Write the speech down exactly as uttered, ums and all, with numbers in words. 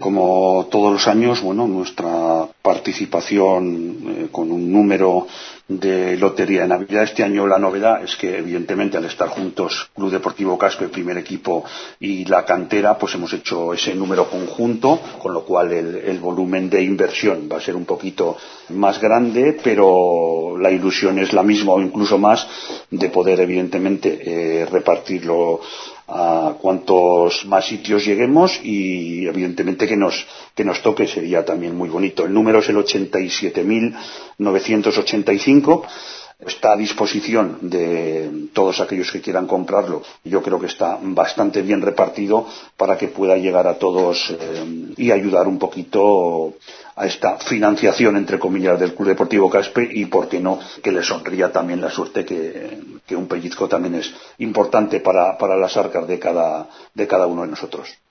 Como todos los años, bueno, nuestra participación eh, con un número de lotería de Navidad. Este año la novedad es que, evidentemente, al estar juntos Club Deportivo Caspe, el primer equipo, y la cantera, pues hemos hecho ese número conjunto, con lo cual el, el volumen de inversión va a ser un poquito más grande, pero la ilusión es la misma o incluso más de poder, evidentemente, eh, repartirlo a cuantos más sitios lleguemos y evidentemente que nos que nos toque sería también muy bonito. El número es el ochenta y siete mil novecientos ochenta y cinco. Está a disposición de todos aquellos que quieran comprarlo. Yo creo que está bastante bien repartido para que pueda llegar a todos eh, y ayudar un poquito a esta financiación, entre comillas, del Club Deportivo Caspe y, por qué no, que le sonría también la suerte que, que un pellizco también es importante para, para las arcas de cada, de cada uno de nosotros.